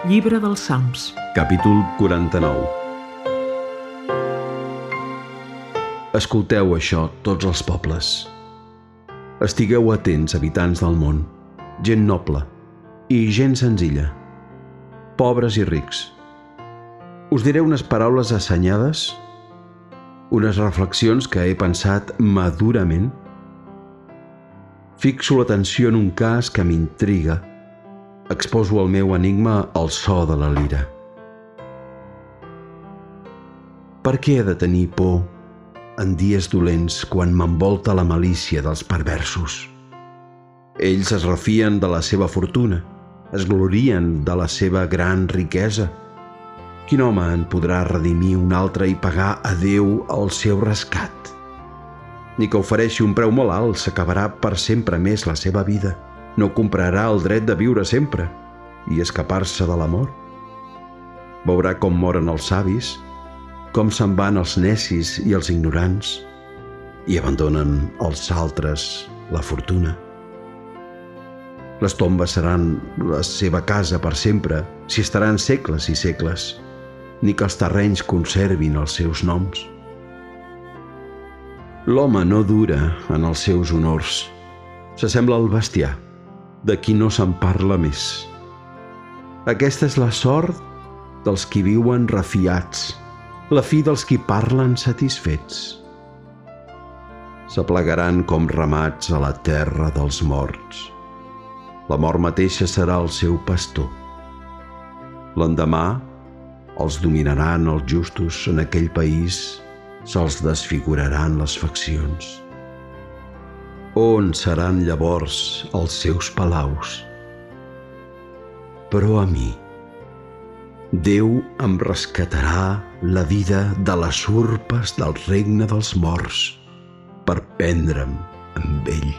Llibre dels Salms. Capítol 49. Escolteu això, tots els pobles. Estigueu atents, habitants del món, gent noble i gent senzilla, pobres i rics. Us diré unes paraules assenyades, unes reflexions que he pensat madurament. Fixo l'atenció en un cas que m'intriga. Exposo el meu enigma al so de la lira. Per què he de tenir por en dies dolents quan m'envolta la malícia dels perversos? Ells es refien de la seva fortuna, es glorien de la seva gran riquesa. Quin home en podrà redimir un altre i pagar a Déu el seu rescat? Ni que ofereixi un preu molt alt s'acabarà per sempre més la seva vida. No comprarà el dret de viure sempre i escapar-se de la mort. Veurà com moren els savis, com se'n van els necis i els ignorants i abandonen els altres la fortuna. Les tombes seran la seva casa per sempre si estaran segles i segles, ni que els terrenys conservin els seus noms. L'home no dura en els seus honors, s'assembla al bestiar, de qui no se'n parla més. Aquesta és la sort dels qui viuen refiats, la fi dels qui parlen satisfets. S'aplegaran com ramats a la terra dels morts. La mort mateixa serà el seu pastor. L'endemà els dominaran els justos, en aquell país se'ls desfiguraran les faccions. On seran llavors els seus palaus? Però a mi, Déu em rescatarà la vida de les urpes del regne dels morts per prendre'm amb ell.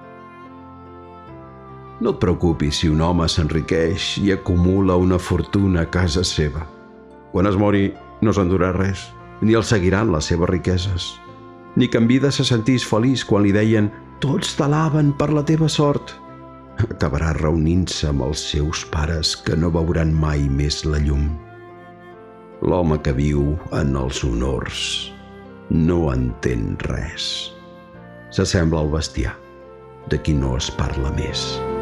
No et preocupis si un home s'enriqueix i acumula una fortuna a casa seva. Quan es mori no s'endurà res, ni el seguiran les seves riqueses. Ni que en vida se sentís feliç quan li deien «Tots t'alaben per la teva sort». Acabarà reunint-se amb els seus pares que no veuran mai més la llum. L'home que viu en els honors no entén res. S'assembla al bestiar, de qui no es parla més.